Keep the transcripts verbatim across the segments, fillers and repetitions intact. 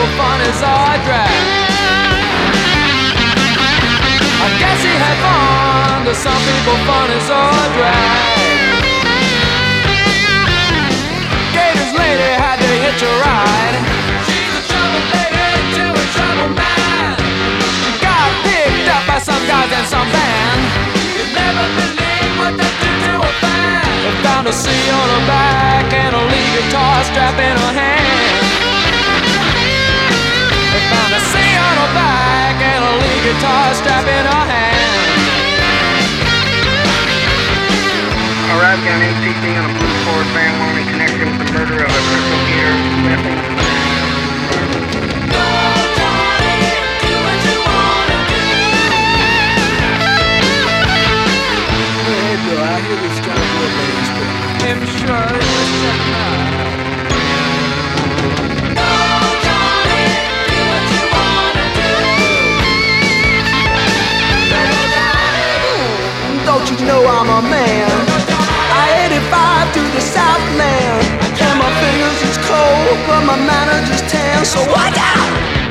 people fun is a drag. I guess he had fun, to some people fun is a drag. Gator's lady had to hitch a ride. She's a trouble lady to a trouble man. She got picked up by some guys and some band. You'd never believe what they do to a fan. They found a C on her back and a lead guitar strap in her hand. They found a C on her back and a lead guitar strap in her hand. Arrived on M C D on a blue Ford van while in connection with the murder of a Crystal Gear Smith. I hear this kind of good ladies, but I'm sure it was check him out. Go, Johnny, do what you wanna do. don't you know I'm a man? I eighty-five to the Southland, and my fingers is cold, but my manners is tan. So watch out!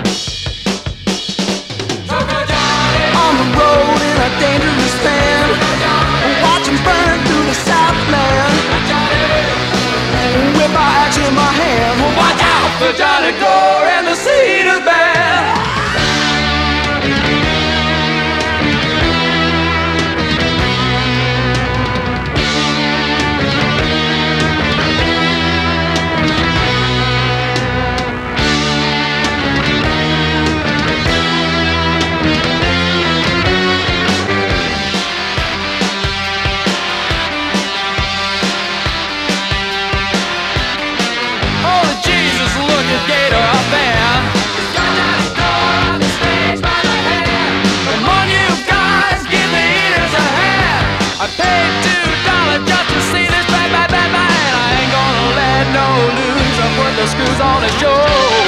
On the road in a dangerous van, watch 'em burn through the Southland. With my axe in my hand, watch out For Johnny Gore and the Cedars Band. Holy Jesus, look at Gator up there. He's got Johnny Gore on the stage by the hand. Come on, you guys, give the eaters a hand. I paid two dollars just to see this bang, bang, bang, bang. I ain't gonna let no loser put the screws on the show.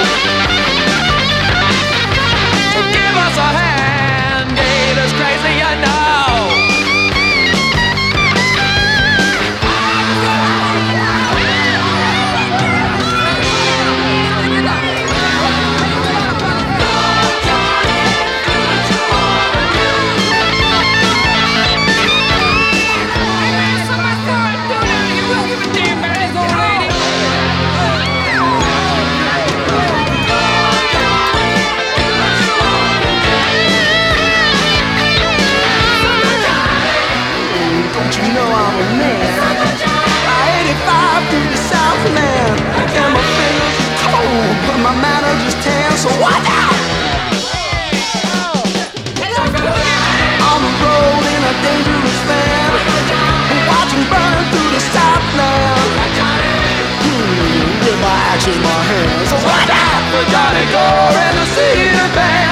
So give us a hand, Gator's crazy, you know. Don't you know I'm a man? I eighty-five through the Southland, and my fingers are cold, but my manners is tan. So watch out! On the road in a dangerous van, watch 'em burn through the Southland. Hmm, with my axe in my hand. So watch out For Johnny Gore and the Cedar Band.